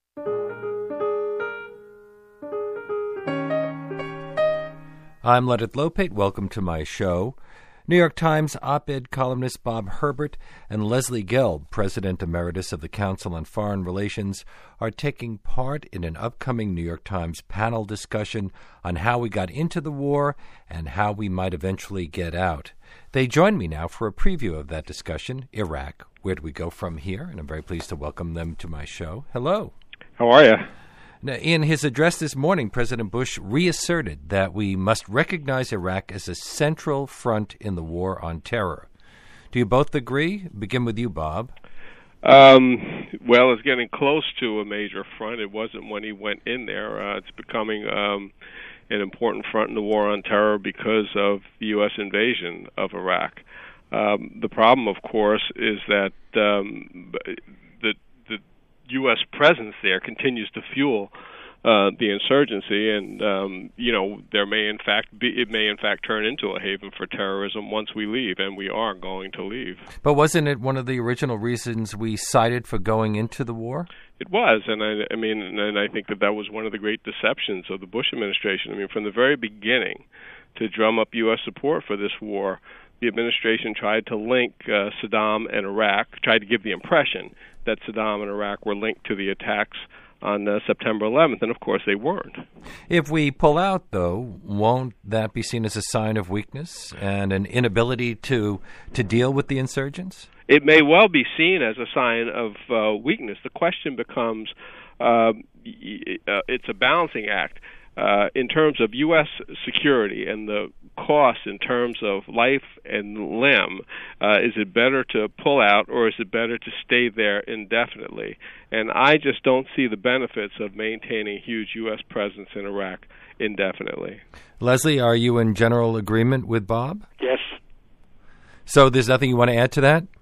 I'm Leonard Lopate. Welcome to my show. New York Times op-ed columnist Bob Herbert and Leslie Gelb, President Emeritus of the Council on Foreign Relations, are taking part in an upcoming New York Times panel discussion on how we got into the war and how we might eventually get out. They join me now for a preview of that discussion, Iraq. Where do we go from here? And I'm very pleased to welcome them to my show. Hello. How are you? Now, in his address this morning, President Bush reasserted that we must recognize Iraq as a central front in the war on terror. Do you both agree? Begin with you, Bob. Well, it's getting close to a major front. It wasn't when he went in there. It's becoming an important front in the war on terror because of the U.S. invasion of Iraq. The problem, of course, is that the U.S. presence there continues to fuel the insurgency, and there may in fact turn into a haven for terrorism once we leave, and we are going to leave. But wasn't it one of the original reasons we cited for going into the war? It was, and I think that was one of the great deceptions of the Bush administration. I mean, from the very beginning, to drum up U.S. support for this war, the administration tried to link Saddam and Iraq, tried to give the impression that Saddam and Iraq were linked to the attacks on September 11th, and of course they weren't. If we pull out, though, won't that be seen as a sign of weakness and an inability to deal with the insurgents? It may well be seen as a sign of weakness. The question becomes, it's a balancing act. In terms of U.S. security and the cost in terms of life and limb, is it better to pull out or is it better to stay there indefinitely? And I just don't see the benefits of maintaining a huge U.S. presence in Iraq indefinitely. Leslie, are you in general agreement with Bob? Yes. So there's nothing you want to add to that?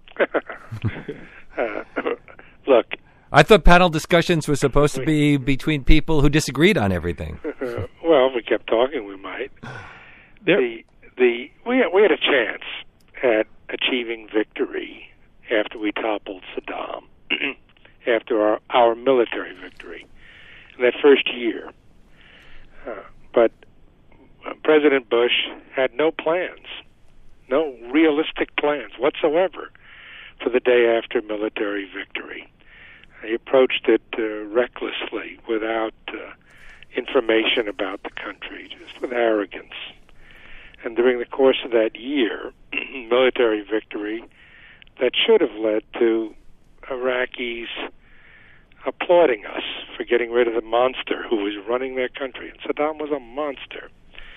Look. I thought panel discussions were supposed to be between people who disagreed on everything. Well, if we kept talking, we might. We had a chance at achieving victory after we toppled Saddam, after our military victory in that first year. But President Bush had no plans, no realistic plans whatsoever for the day after military victory. He approached it recklessly, without information about the country, just with arrogance. And during the course of that year, military victory, that should have led to Iraqis applauding us for getting rid of the monster who was running their country. And Saddam was a monster.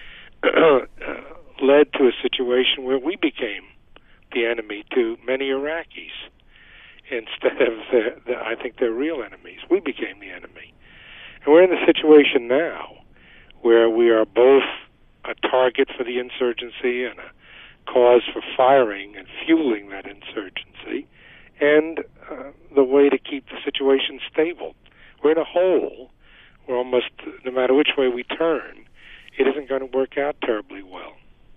Led to a situation where we became the enemy to many Iraqis. Instead of, I think, their real enemies. We became the enemy. And we're in the situation now where we are both a target for the insurgency and a cause for firing and fueling that insurgency, and the way to keep the situation stable. We're in a hole where almost no matter which way we turn, it isn't going to work out terribly well.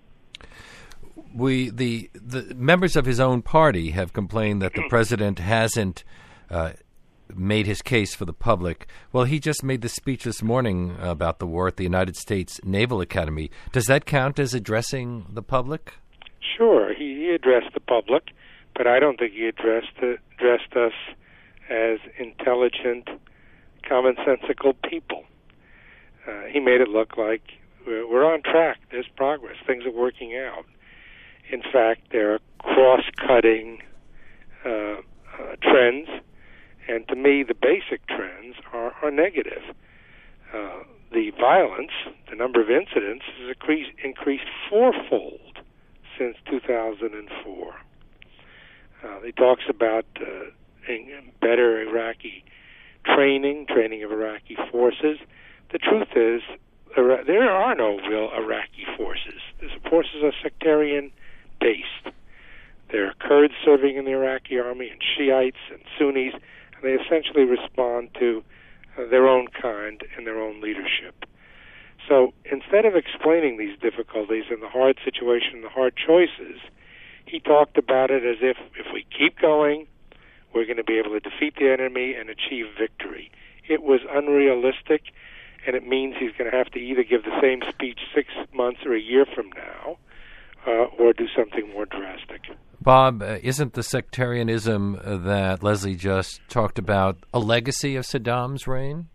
The members of his own party have complained that the president hasn't made his case for the public. Well, he just made the speech this morning about the war at the United States Naval Academy. Does that count as addressing the public? Sure, he addressed the public, but I don't think he addressed us as intelligent, commonsensical people. He made it look like we're on track. There's progress. Things are working out. In fact, there are cross-cutting trends, and to me, the basic trends are negative. The violence, the number of incidents, has increased fourfold since 2004. He talks about better Iraqi training of Iraqi forces. The truth is, there are no real Iraqi forces. The forces are sectarian-based. There are Kurds serving in the Iraqi army, and Shiites and Sunnis, and they essentially respond to their own kind and their own leadership. So instead of explaining these difficulties and the hard situation, the hard choices, he talked about it as if we keep going, we're going to be able to defeat the enemy and achieve victory. It was unrealistic, and it means he's going to have to either give the same speech 6 months or a year from now, or do something more drastic. Bob, isn't the sectarianism that Leslie just talked about a legacy of Saddam's reign?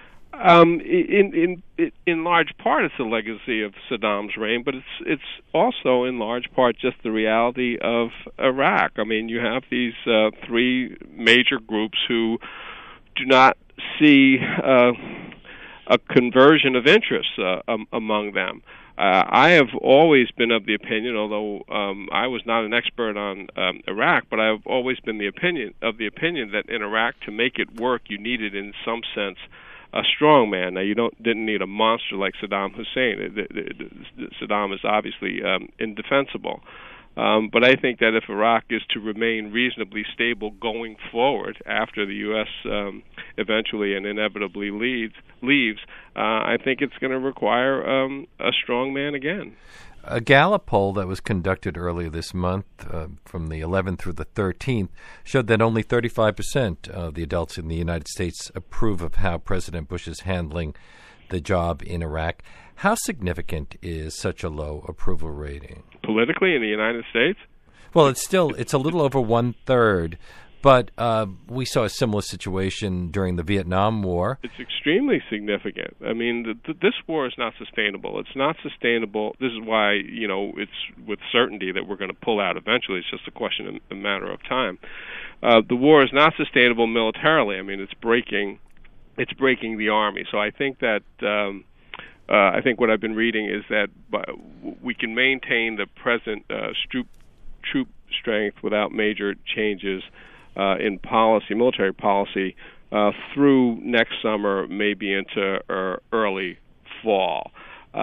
In large part, it's a legacy of Saddam's reign, but it's also in large part just the reality of Iraq. I mean, you have these three major groups who do not see a conversion of interest among them. I have always been of the opinion, although I was not an expert on Iraq, but I've always been the opinion that in Iraq, to make it work, you needed, in some sense, a strong man. Now, you didn't need a monster like Saddam Hussein. Saddam is obviously indefensible. But I think that if Iraq is to remain reasonably stable going forward after the U.S. Eventually and inevitably leaves, I think it's going to require a strong man again. A Gallup poll that was conducted earlier this month, from the 11th through the 13th, showed that only 35% of the adults in the United States approve of how President Bush is handling the job in Iraq. How significant is such a low approval rating? Politically in the United States? Well, it's a little over 1/3. But we saw a similar situation during the Vietnam War. It's extremely significant. I mean, this war is not sustainable. It's not sustainable. This is why, it's with certainty that we're going to pull out eventually. It's just a matter of time. The war is not sustainable militarily. I mean, it's breaking the army. So I think that I think what I've been reading is that we can maintain the present troop strength without major changes in policy, military policy, through next summer, maybe into early fall.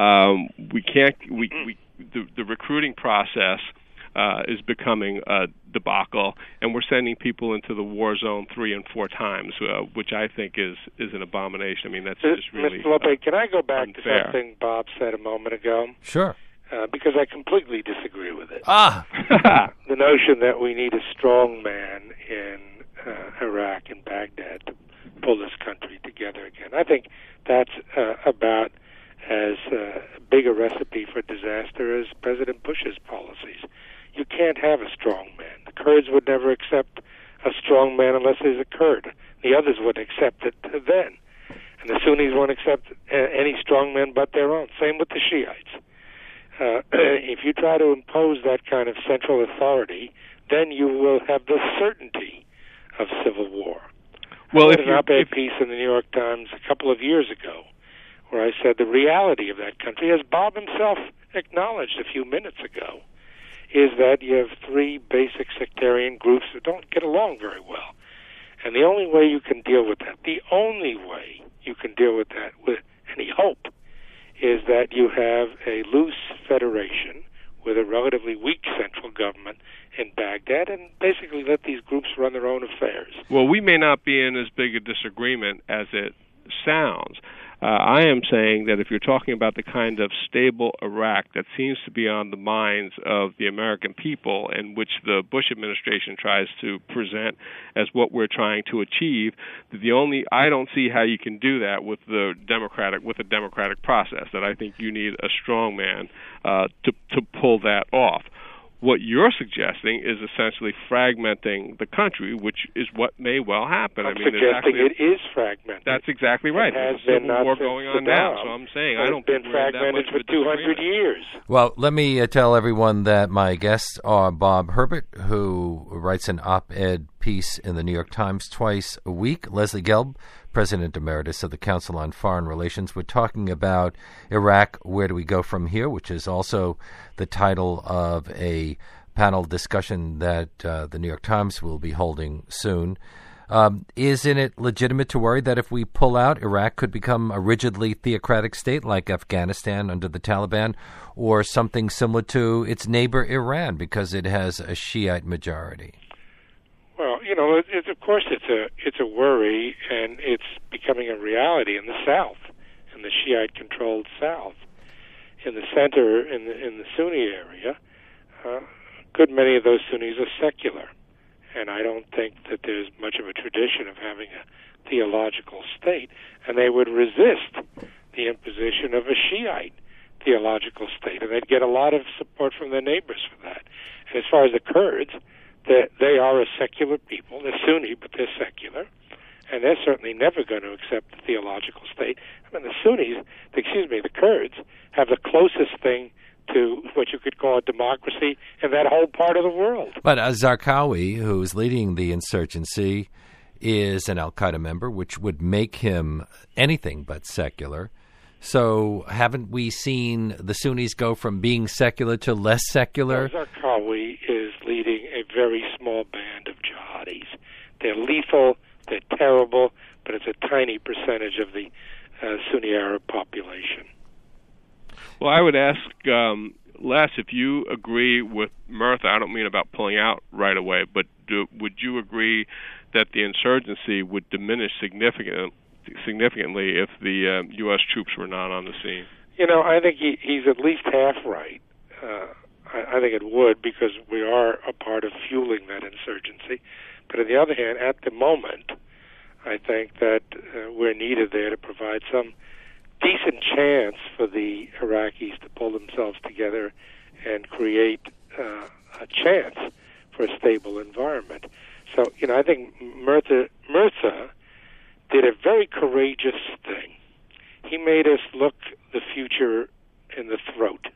The recruiting process is becoming a debacle, and we're sending people into the war zone 3 and 4 times, which I think is an abomination. I mean, that's just really Mr. Lopez, can I go back unfair. to something Bob said a moment ago? Sure. Because I completely disagree with it. The notion that we need a strong man in Iraq and Baghdad to pull this country together again. I think that's about as big a recipe for disaster as President Bush's policies. You can't have a strong man. The Kurds would never accept a strong man unless there's a Kurd. The others would accept it then. And the Sunnis won't accept any strong men but their own. Same with the Shiites. If you try to impose that kind of central authority, then you will have the certainty of civil war. Well, I wrote an op-ed piece in the New York Times a couple of years ago where I said the reality of that country, as Bob himself acknowledged a few minutes ago, is that you have 3 basic sectarian groups that don't get along very well. And the only way you can deal with that, with any hope, is that you have a loose federation with a relatively weak central government in Baghdad and basically let these groups run their own affairs. Well, we may not be in as big a disagreement as it sounds. I am saying that if you're talking about the kind of stable Iraq that seems to be on the minds of the American people and which the Bush administration tries to present as what we're trying to achieve, I don't see how you can do that with a democratic process. That I think you need a strong man to pull that off. What you're suggesting is essentially fragmenting the country, which is what may well happen. I'm suggesting it is fragmented. That's exactly right. There's a civil war going on now, so I'm saying I don't think we're in that much of a disagreement. It's been fragmented for 200 years. Well, let me tell everyone that my guests are Bob Herbert, who writes an op-ed piece in the New York Times twice a week, Leslie Gelb, President Emeritus of the Council on Foreign Relations. We're talking about Iraq, Where Do We Go From Here, which is also the title of a panel discussion that the New York Times will be holding soon. Isn't it legitimate to worry that if we pull out, Iraq could become a rigidly theocratic state like Afghanistan under the Taliban, or something similar to its neighbor Iran because it has a Shiite majority? Well, of course it's a worry, and it's becoming a reality in the South, in the Shiite-controlled South. In the center, in the Sunni area, a good many of those Sunnis are secular, and I don't think that there's much of a tradition of having a theological state, and they would resist the imposition of a Shiite theological state, and they'd get a lot of support from their neighbors for that. And as far as the Kurds, they are a secular people. They're Sunni, but they're secular, and they're certainly never going to accept the theological state. I mean, the Kurds have the closest thing to what you could call a democracy in that whole part of the world. But Zarqawi, who's leading the insurgency, is an al-Qaeda member, which would make him anything but secular. So haven't we seen the Sunnis go from being secular to less secular? Zarqawi is leading a very small band of jihadis. They're lethal, they're terrible, but it's a tiny percentage of the Sunni Arab population. Well, I would ask Les if you agree with Murtha. I don't mean about pulling out right away, but would you agree that the insurgency would diminish significantly if the U.S. troops were not on the scene? I think he's at least half right. I think it would, because we are a part of fueling that insurgency. But on the other hand, at the moment, I think that we're needed there to provide some decent chance for the Iraqis to pull themselves together and create a chance for a stable environment. So, I think Murtha did a very courageous thing. He made us look the future in the throat.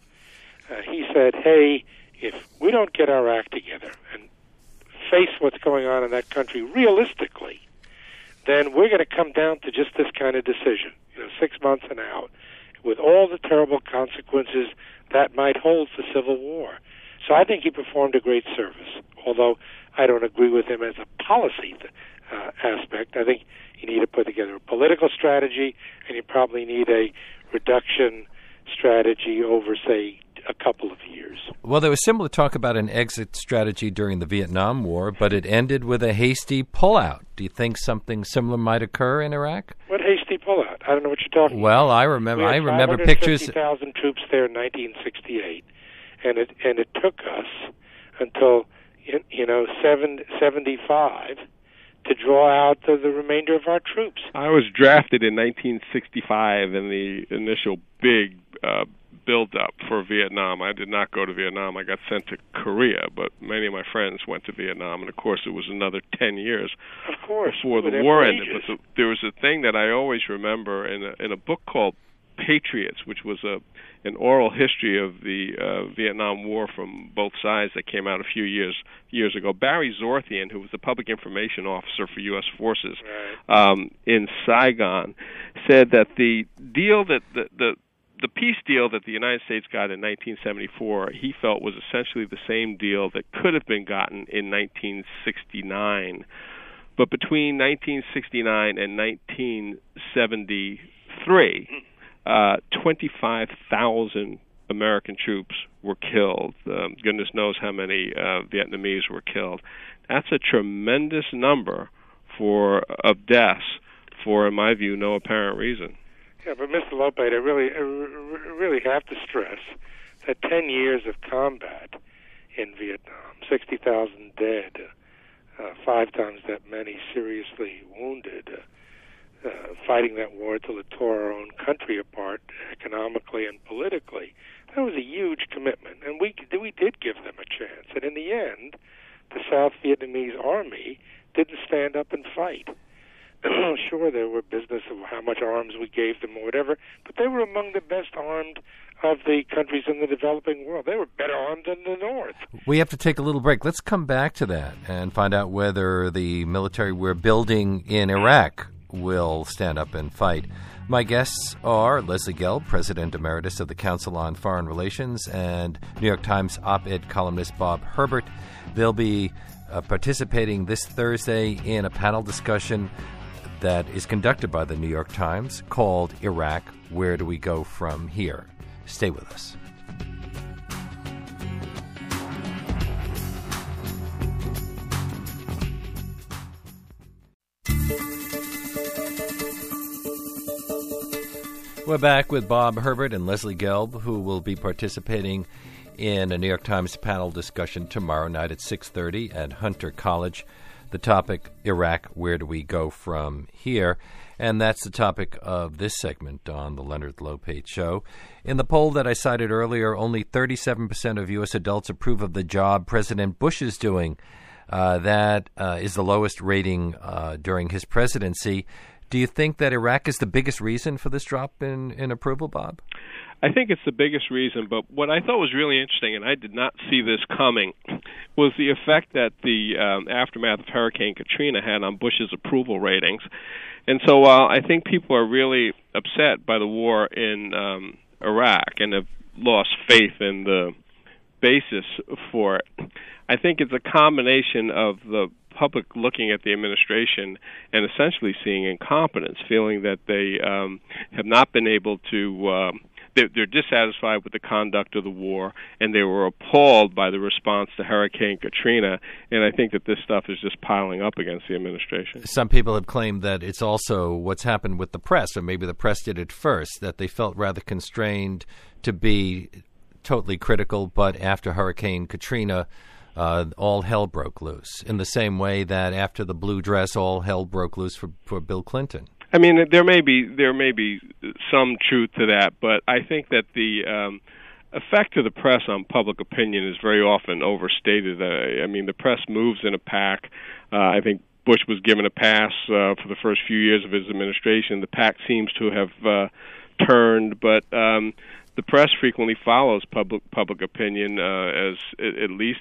He said, hey, if we don't get our act together and face what's going on in that country realistically, then we're going to come down to just this kind of decision, 6 months and out, with all the terrible consequences that might hold for civil war. So I think he performed a great service, although I don't agree with him as a policy aspect. I think you need to put together a political strategy, and you probably need a reduction strategy over, say, a couple of years. Well, there was similar talk about an exit strategy during the Vietnam War, but it ended with a hasty pullout. Do you think something similar might occur in Iraq? What hasty pullout? I don't know what you're talking about. Well, I remember pictures. 550,000 troops there in 1968, and it took us until 75 to draw out the remainder of our troops. I was drafted in 1965 in the initial big build-up for Vietnam. I did not go to Vietnam. I got sent to Korea, but many of my friends went to Vietnam, and of course it was another 10 years before the war ended. But there was a thing that I always remember in a book called Patriots, which was an oral history of the Vietnam War from both sides that came out a few years ago. Barry Zorthian, who was the public information officer for U.S. forces in Saigon, said that the deal that the peace deal that the United States got in 1974, he felt was essentially the same deal that could have been gotten in 1969. But between 1969 and 1973, 25,000 American troops were killed. Goodness knows how many Vietnamese were killed. That's a tremendous number of deaths for, in my view, no apparent reason. Yeah, but Mr. Lopate, I really have to stress that 10 years of combat in Vietnam, 60,000 dead, 5 times that many seriously wounded, fighting that war till it tore our own country apart economically and politically, that was a huge commitment, and we did give them a chance. And in the end, the South Vietnamese army didn't stand up and fight. Sure, there were business of how much arms we gave them or whatever, but they were among the best armed of the countries in the developing world. They were better armed than the North. We have to take a little break. Let's come back to that and find out whether the military we're building in Iraq will stand up and fight. My guests are Leslie Gelb, President Emeritus of the Council on Foreign Relations, and New York Times op-ed columnist Bob Herbert. They'll be participating this Thursday in a panel discussion that is conducted by the New York Times called Iraq, Where Do We Go From Here? Stay with us. We're back with Bob Herbert and Leslie Gelb, who will be participating in a New York Times panel discussion tomorrow night at 6:30 at Hunter College. the topic, Iraq, where do we go from here? And that's the topic of this segment on the Leonard Lopate Show. In the poll that I cited earlier, only 37% of U.S. adults approve of the job President Bush is doing. That is the lowest rating during his presidency. Do you think that Iraq is the biggest reason for this drop in approval, Bob? I think it's the biggest reason, but what I thought was really interesting, and I did not see this coming, was the effect that the aftermath of Hurricane Katrina had on Bush's approval ratings. And so while I think people are really upset by the war in Iraq and have lost faith in the basis for it, I think it's a combination of the public looking at the administration and essentially seeing incompetence, feeling that they have not been able to they're dissatisfied with the conduct of the war, and they were appalled by the response to Hurricane Katrina, and I think that this stuff is just piling up against the administration. Some people have claimed that it's also what's happened with the press, or maybe the press did it first, that they felt rather constrained to be totally critical, but after Hurricane Katrina, all hell broke loose, in the same way that after the blue dress, all hell broke loose for Bill Clinton. I mean, there may be some truth to that, but I think that the effect of the press on public opinion is very often overstated. I mean, the press moves in a pack. I think Bush was given a pass for the first few years of his administration. The pack seems to have turned, but the press frequently follows public opinion at least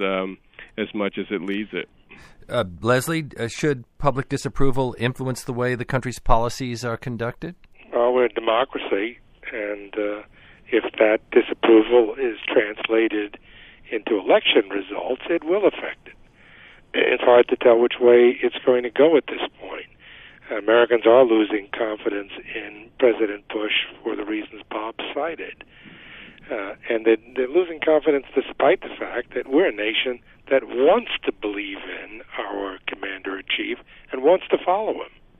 as much as it leads it. Leslie, should public disapproval influence the way the country's policies are conducted? Well, we're a democracy, and if that disapproval is translated into election results, it will affect it. It's hard to tell which way it's going to go at this point. Americans are losing confidence in President Bush for the reasons Bob cited. And they're losing confidence despite the fact that we're a nation that wants to believe in our commander-in-chief and wants to follow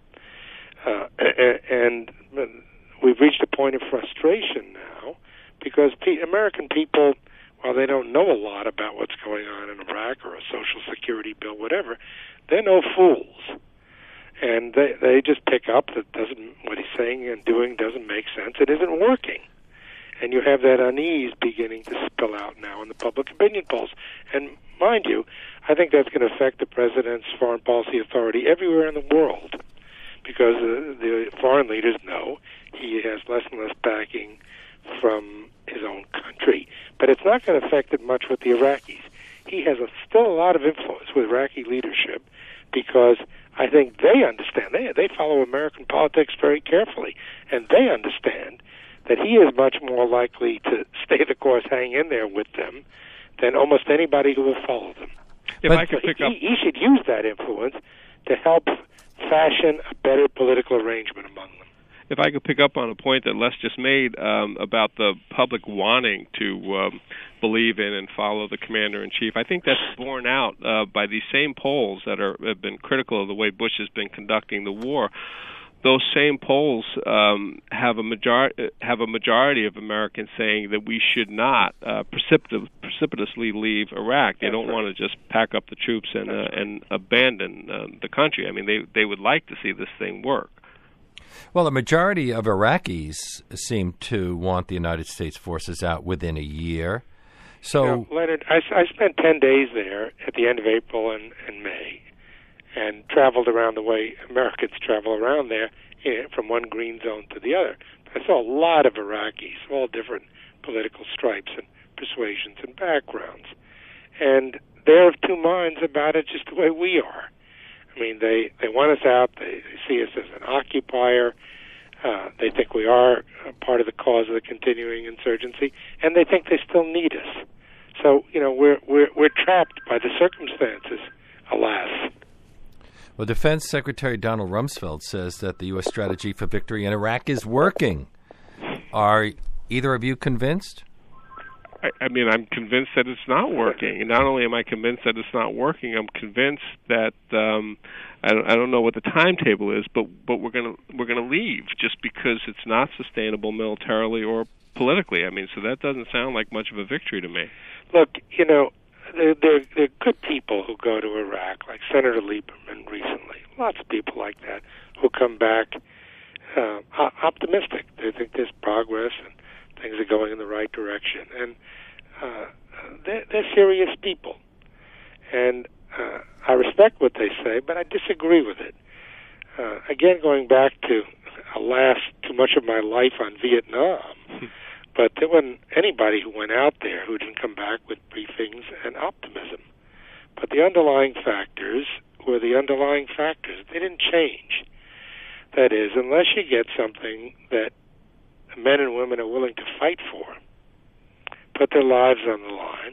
him. And we've reached a point of frustration now because American people, while they don't know a lot about what's going on in Iraq or a Social Security bill, whatever, they're no fools. And they just pick up that what he's saying and doing doesn't make sense. It isn't working. And you have that unease beginning to spill out now in the public opinion polls. And mind you, I think that's going to affect the president's foreign policy authority everywhere in the world, because the foreign leaders know he has less and less backing from his own country. But it's not going to affect it much with the Iraqis. He has still a lot of influence with Iraqi leadership because I think they understand. They follow American politics very carefully, and they understand that he is much more likely to stay the course, hang in there with them, than almost anybody who will follow them. He should use that influence to help fashion a better political arrangement among them. If I could pick up on a point that Les just made about the public wanting to believe in and follow the commander-in-chief, I think that's borne out by these same polls that have been critical of the way Bush has been conducting the war. Those same polls have a majority of Americans saying that we should not precipitously leave Iraq. They don't want to just pack up the troops and abandon the country. I mean, they would like to see this thing work. Well, a majority of Iraqis seem to want the United States forces out within a year. So, Leonard, I spent 10 days there at the end of April and May, and traveled around the way Americans travel around there, from one green zone to the other. I saw a lot of Iraqis, all different political stripes and persuasions and backgrounds. And they're of two minds about it just the way we are. I mean, they want us out. They see us as an occupier. They think we are part of the cause of the continuing insurgency, and they think they still need us. So, we're trapped by the circumstances, alas. Well, Defense Secretary Donald Rumsfeld says that the U.S. strategy for victory in Iraq is working. Are either of you convinced? I mean, I'm convinced that it's not working. And not only am I convinced that it's not working, I'm convinced that I don't know what the timetable is, but we're gonna leave just because it's not sustainable militarily or politically. I mean, so that doesn't sound like much of a victory to me. Look, there are good people who go to Iraq, like Senator Lieberman recently. Lots of people like that who come back optimistic. They think there's progress and things are going in the right direction. And they're serious people. And I respect what they say, but I disagree with it. Again, going back to too much of my life on Vietnam, but there wasn't anybody who went out there who didn't come back with briefings and optimism. But the underlying factors were the underlying factors. They didn't change. That is, unless you get something that men and women are willing to fight for, put their lives on the line,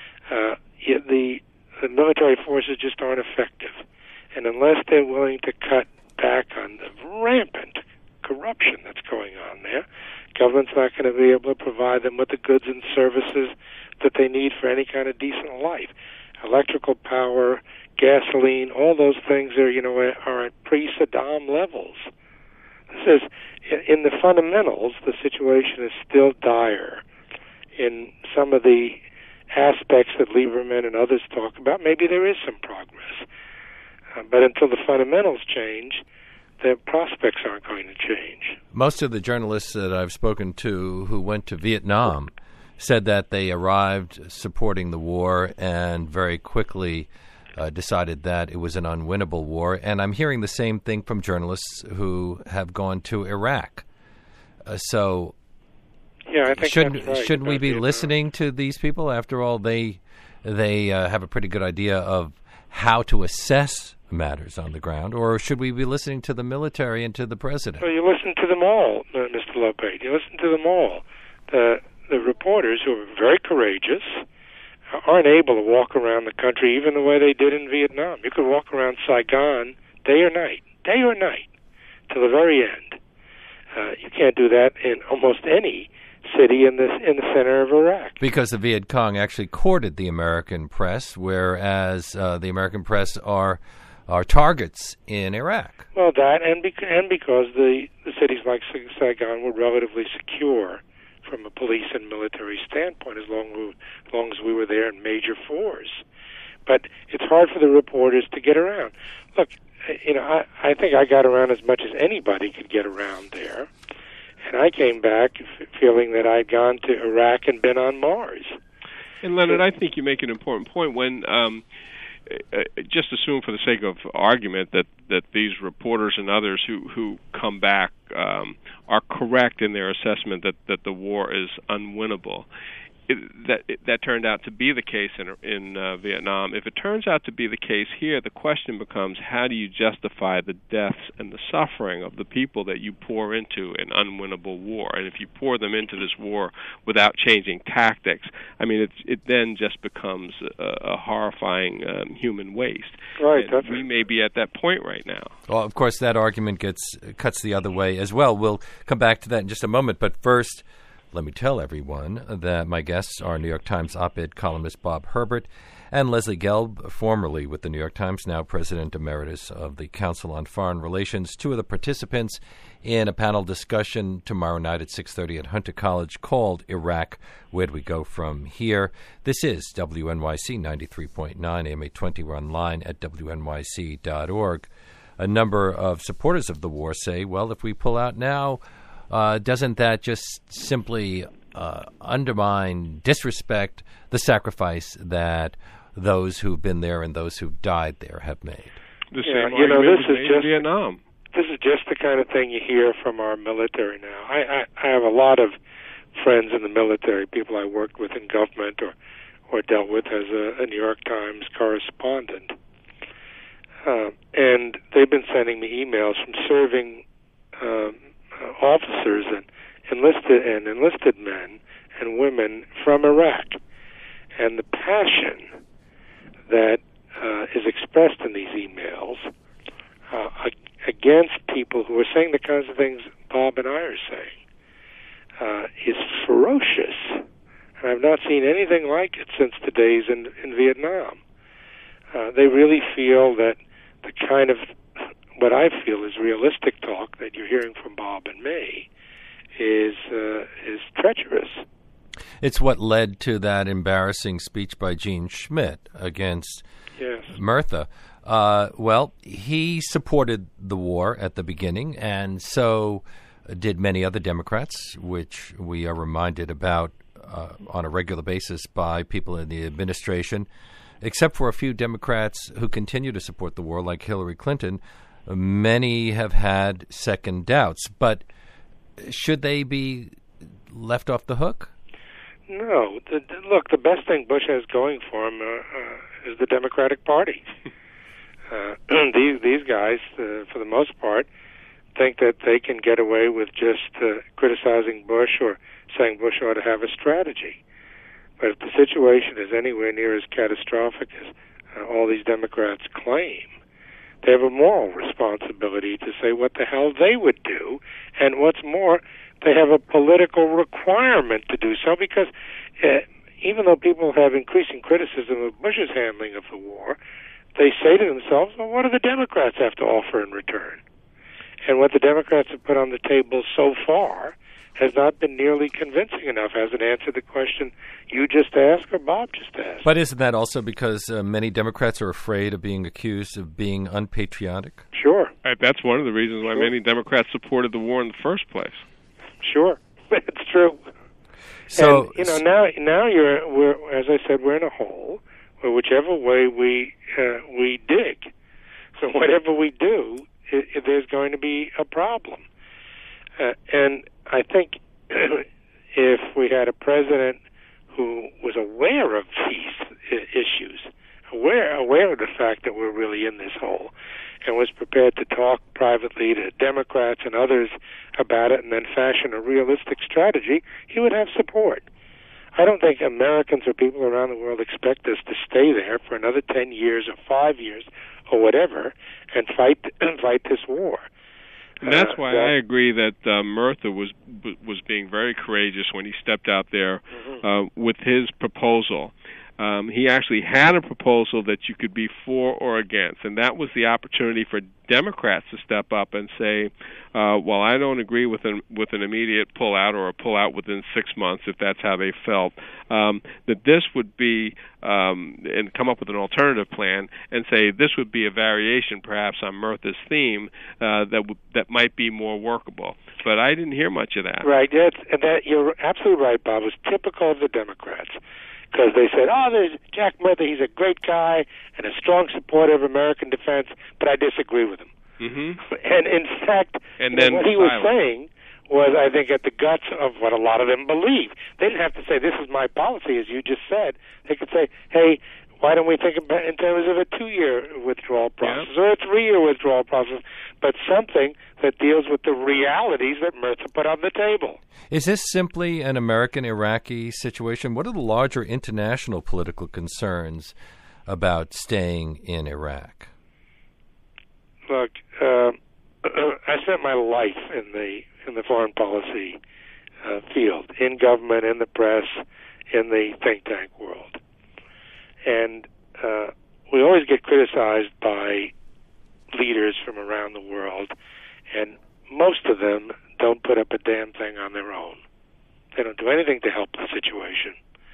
the military forces just aren't effective. And unless they're willing to cut back on the rampant corruption that's going on there, government's not going to be able to provide them with the goods and services that they need for any kind of decent life. Electrical power, gasoline, all those things are at pre-Saddam levels. This is, in the fundamentals, the situation is still dire. In some of the aspects that Lieberman and others talk about, maybe there is some progress. But until the fundamentals change, the prospects aren't going to change. Most of the journalists that I've spoken to who went to Vietnam said that they arrived supporting the war and very quickly decided that it was an unwinnable war. And I'm hearing the same thing from journalists who have gone to Iraq. So yeah, I think shouldn't we be listening to these people? After all, they have a pretty good idea of how to assess matters on the ground, or should we be listening to the military and to the president? Well, you listen to them all, Mr. Lopate. You listen to them all. The reporters, who are very courageous, aren't able to walk around the country even the way they did in Vietnam. You could walk around Saigon day or night, to the very end. You can't do that in almost any city in the center of Iraq. Because the Viet Cong actually courted the American press, whereas the American press are targets in Iraq. Well, that and because the cities like Saigon were relatively secure from a police and military standpoint, as long as we were there in major force. But it's hard for the reporters to get around. Look, I think I got around as much as anybody could get around there. And I came back feeling that I'd gone to Iraq and been on Mars. And Leonard, I think you make an important point when just assume for the sake of argument that these reporters and others who come back are correct in their assessment that the war is unwinnable. That turned out to be the case in Vietnam. If it turns out to be the case here, the question becomes, how do you justify the deaths and the suffering of the people that you pour into an unwinnable war? And if you pour them into this war without changing tactics, I mean, it then just becomes a horrifying human waste. Right. And we may be at that point right now. Well, of course, that argument cuts the other way as well. We'll come back to that in just a moment. But first, let me tell everyone that my guests are New York Times op-ed columnist Bob Herbert and Leslie Gelb, formerly with the New York Times, now President Emeritus of the Council on Foreign Relations, two of the participants in a panel discussion tomorrow night at 6:30 at Hunter College called Iraq, Where Do We Go From Here? This is WNYC 93.9 AM 820. We're online at WNYC.org. A number of supporters of the war say, well, if we pull out now, doesn't that just simply undermine, disrespect the sacrifice that those who've been there and those who've died there have made? The same argument was made in Vietnam. This is just the kind of thing you hear from our military now. I have a lot of friends in the military, people I worked with in government or dealt with as a New York Times correspondent. And they've been sending me emails from serving officers and enlisted men and women from Iraq, and the passion that is expressed in these emails against people who are saying the kinds of things Bob and I are saying is ferocious, and I've not seen anything like it since the days in Vietnam. They really feel that the kind of what I feel is realistic talk that you're hearing from Bob and me is treacherous. It's what led to that embarrassing speech by Gene Schmidt against Murtha. Well, he supported the war at the beginning, and so did many other Democrats, which we are reminded about on a regular basis by people in the administration. Except for a few Democrats who continue to support the war, like Hillary Clinton, many have had second doubts. But should they be left off the hook? No. Look, the best thing Bush has going for him is the Democratic Party. These guys, for the most part, think that they can get away with just criticizing Bush or saying Bush ought to have a strategy. But if the situation is anywhere near as catastrophic as all these Democrats claim, they have a moral responsibility to say what the hell they would do. And what's more, they have a political requirement to do so, because even though people have increasing criticism of Bush's handling of the war, they say to themselves, well, what do the Democrats have to offer in return? And what the Democrats have put on the table so far has not been nearly convincing enough. Hasn't answered the question you just asked or Bob just asked. But isn't that also because many Democrats are afraid of being accused of being unpatriotic? Sure. That's one of the reasons why many Democrats supported the war in the first place. Sure. It's true. So, and, now we're as I said, we're in a hole where whichever way we dig, so whatever we do, there's going to be a problem. And I think if we had a president who was aware of these issues, aware of the fact that we're really in this hole, and was prepared to talk privately to Democrats and others about it and then fashion a realistic strategy, he would have support. I don't think Americans or people around the world expect us to stay there for another 10 years or 5 years or whatever and fight this war. And that's why I agree that Murtha was being very courageous when he stepped out there with his proposal. He actually had a proposal that you could be for or against, and that was the opportunity for Democrats to step up and say, well, I don't agree with an immediate pullout or a pullout within 6 months, if that's how they felt, that this would be, and come up with an alternative plan and say this would be a variation perhaps on Murtha's theme that might be more workable. But I didn't hear much of that. Right. You're absolutely right, Bob. It was typical of the Democrats. Because they said, there's Jack Murtha, he's a great guy and a strong supporter of American defense, but I disagree with him. Mm-hmm. And in fact, what he was saying was, I think, at the guts of what a lot of them believe. They didn't have to say, this is my policy, as you just said. They could say, hey, why don't we think about in terms of a 2-year withdrawal process or a 3-year withdrawal process, but something that deals with the realities that Murtha put on the table. Is this simply an American-Iraqi situation? What are the larger international political concerns about staying in Iraq? Look, I spent my life in the foreign policy field, in government, in the press, in the think tank world. And we always get criticized by leaders from around the world, and most of them don't put up a damn thing on their own. They don't do anything to help the situation.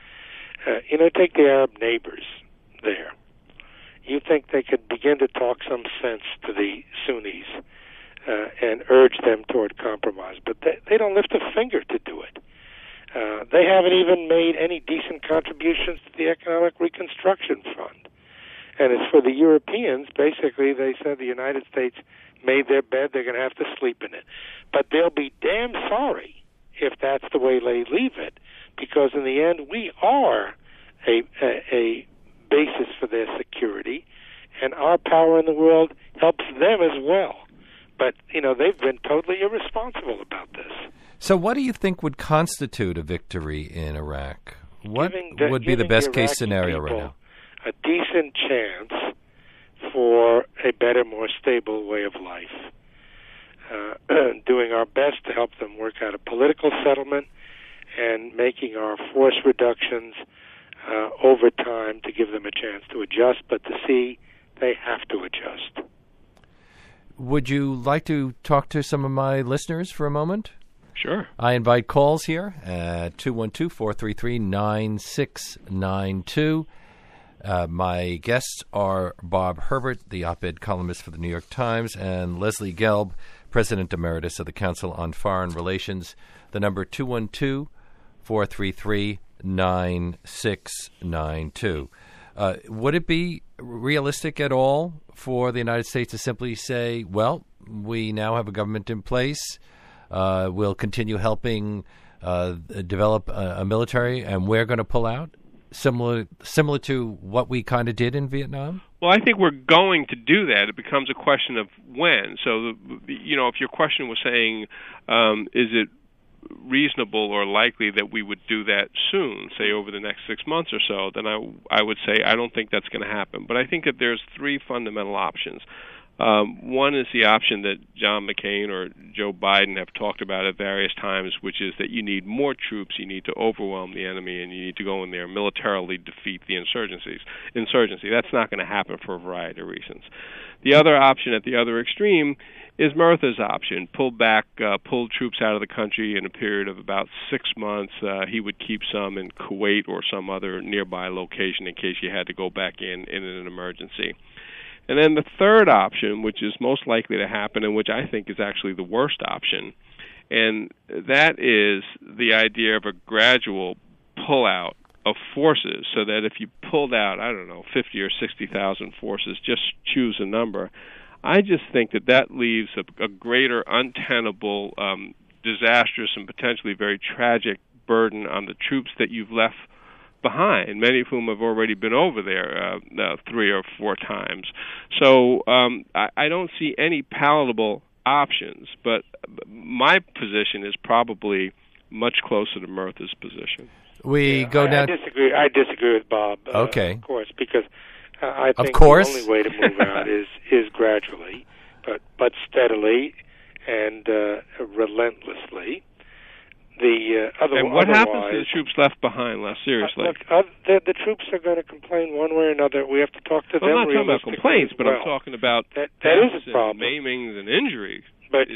Take the Arab neighbors there. You think they could begin to talk some sense to the Sunnis and urge them toward compromise, but they don't lift a finger to do it. They haven't even made any decent contributions to the Economic Reconstruction Fund. And as for the Europeans, basically they said the United States made their bed, they're going to have to sleep in it. But they'll be damn sorry if that's the way they leave it, because in the end we are a basis for their security, and our power in the world helps them as well. But, they've been totally irresponsible about this. So what do you think would constitute a victory in Iraq? What would be the best-case scenario right now? A decent chance for a better, more stable way of life. Doing our best to help them work out a political settlement and making our force reductions over time to give them a chance to adjust, but to see they have to adjust. Would you like to talk to some of my listeners for a moment? Sure. I invite calls here at 212-433-9692. My guests are Bob Herbert, the op-ed columnist for the New York Times, and Leslie Gelb, President Emeritus of the Council on Foreign Relations. The number 212-433-9692. Would it be realistic at all for the United States to simply say, well, we now have a government in place, we'll continue helping develop a military, and we're going to pull out? Similar to what we kind of did in Vietnam? Well, I think we're going to do that. It becomes a question of when. So, if your question was saying, is it reasonable or likely that we would do that soon, say over the next 6 months or so, then I would say I don't think that's going to happen. But I think that there's three fundamental options. One is the option that John McCain or Joe Biden have talked about at various times, which is that you need more troops, you need to overwhelm the enemy, and you need to go in there and militarily defeat the insurgency. That's not going to happen for a variety of reasons. The other option at the other extreme is Murtha's option. Pull troops out of the country in a period of about 6 months. He would keep some in Kuwait or some other nearby location in case you had to go back in an emergency. And then the third option, which is most likely to happen and which I think is actually the worst option, and that is the idea of a gradual pullout of forces, so that if you pulled out, 50 or 60,000 forces, just choose a number, I just think that leaves a greater untenable, disastrous, and potentially very tragic burden on the troops that you've left behind, many of whom have already been over there 3 or 4 times. So I don't see any palatable options, but my position is probably much closer to Murtha's position. I disagree with Bob. Okay. Of course, because I think the only way to move out is gradually, but steadily and relentlessly. And what happens to the troops left behind, Les? Seriously. The troops are going to complain one way or another. We have to talk to them. I'm not talking about complaints, but I'm talking about that is a problem. Maimings and injuries. But,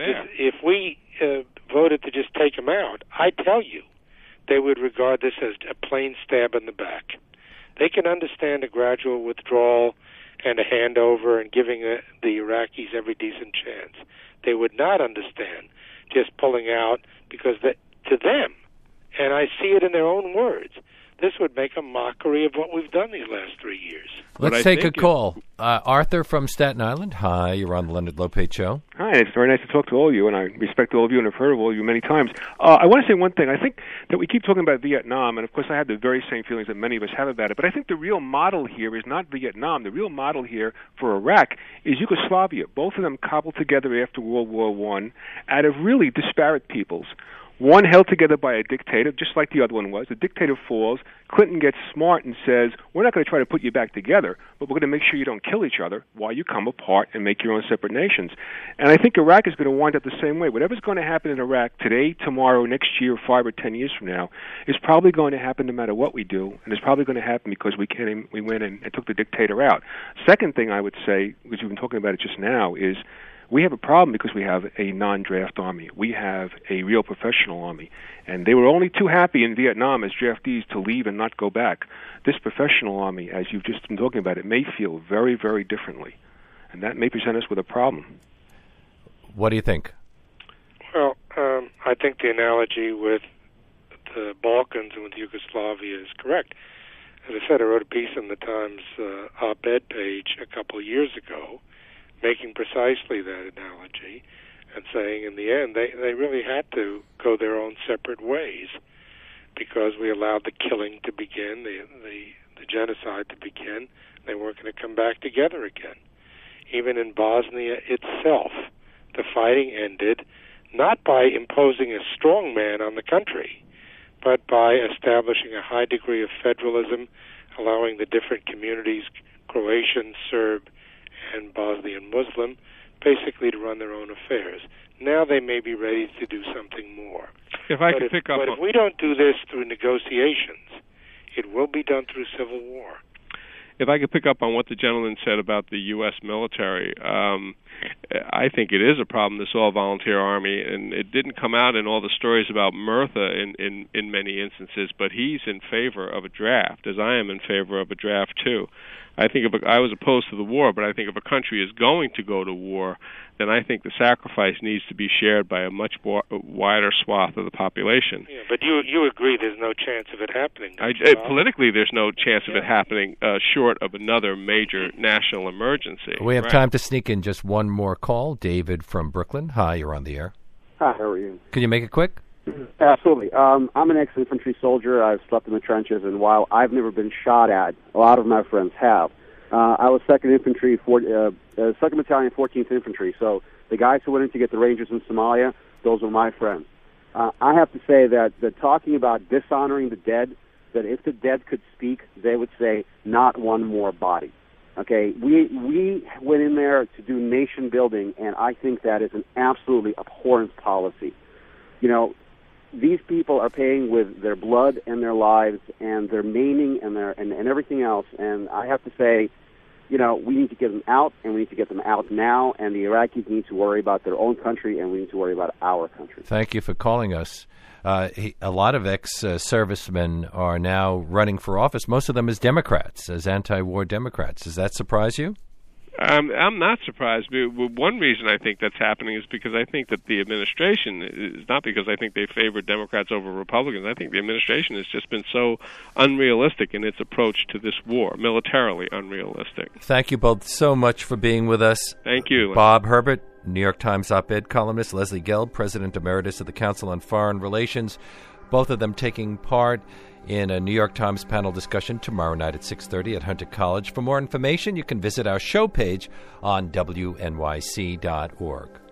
if we voted to just take them out, I tell you, they would regard this as a plain stab in the back. They can understand a gradual withdrawal and a handover and giving the Iraqis every decent chance. They would not understand just pulling out, because to them, and I see it in their own words, this would make a mockery of what we've done these last 3 years. Let's take a call. Arthur from Staten Island. Hi, you're on the Leonard Lopate Show. Hi, it's very nice to talk to all of you, and I respect all of you and have heard of all of you many times. I want to say one thing. I think that we keep talking about Vietnam, and of course I have the very same feelings that many of us have about it, but I think the real model here is not Vietnam. The real model here for Iraq is Yugoslavia. Both of them cobbled together after World War I out of really disparate peoples. One held together by a dictator, just like the other one was. The dictator falls. Clinton gets smart and says, we're not going to try to put you back together, but we're going to make sure you don't kill each other while you come apart and make your own separate nations. And I think Iraq is going to wind up the same way. Whatever's going to happen in Iraq today, tomorrow, next year, 5 or 10 years from now, is probably going to happen no matter what we do, and it's probably going to happen because we went and took the dictator out. Second thing I would say, because we've been talking about it just now, is we have a problem because we have a non-draft army. We have a real professional army. And they were only too happy in Vietnam as draftees to leave and not go back. This professional army, as you've just been talking about, it may feel very, very differently. And that may present us with a problem. What do you think? Well, I think the analogy with the Balkans and with Yugoslavia is correct. As I said, I wrote a piece in the Times op-ed page a couple of years ago making precisely that analogy and saying in the end they really had to go their own separate ways because we allowed the killing to begin, the genocide to begin. They weren't going to come back together again. Even in Bosnia itself, the fighting ended not by imposing a strong man on the country, but by establishing a high degree of federalism, allowing the different communities, Croatian, Serb, and Bosnian Muslim, basically to run their own affairs. Now they may be ready to do something more. If we don't do this through negotiations, it will be done through civil war. if I could pick up on what the gentleman said about the U.S. military, I think it is a problem, this all-volunteer army, and it didn't come out in all the stories about Murtha in many instances, but he's in favor of a draft, as I am in favor of a draft, too. I think I was opposed to the war, but I think if a country is going to go to war, then I think the sacrifice needs to be shared by a much wider swath of the population. Yeah, but you agree there's no chance of it happening? Politically, there's no chance of it happening short of another major national emergency. We have time to sneak in just one more call. David from Brooklyn. Hi, you're on the air. Hi, how are you? Can you make it quick? Absolutely. I'm an ex-infantry soldier. I've slept in the trenches, and while I've never been shot at, a lot of my friends have. I was 2nd Infantry, 2nd Battalion, 14th Infantry, so the guys who went in to get the Rangers in Somalia, those were my friends. I have to say that talking about dishonoring the dead, that if the dead could speak, they would say, not one more body. Okay, we went in there to do nation building, and I think that is an absolutely abhorrent policy. You know, these people are paying with their blood and their lives and their maiming and everything else. And I have to say, you know, we need to get them out, and we need to get them out now. And the Iraqis need to worry about their own country, and we need to worry about our country. Thank you for calling us. A lot of ex-servicemen are now running for office, most of them as Democrats, as anti-war Democrats. Does that surprise you? I'm not surprised. One reason I think that's happening is because I think that the administration is not because I think they favor Democrats over Republicans. I think the administration has just been so unrealistic in its approach to this war, militarily unrealistic. Thank you both so much for being with us. Thank you. Bob Herbert, New York Times op-ed columnist, Leslie Gelb, President Emeritus of the Council on Foreign Relations, both of them taking part in a New York Times panel discussion tomorrow night at 6:30 at Hunter College. For more information, you can visit our show page on WNYC.org.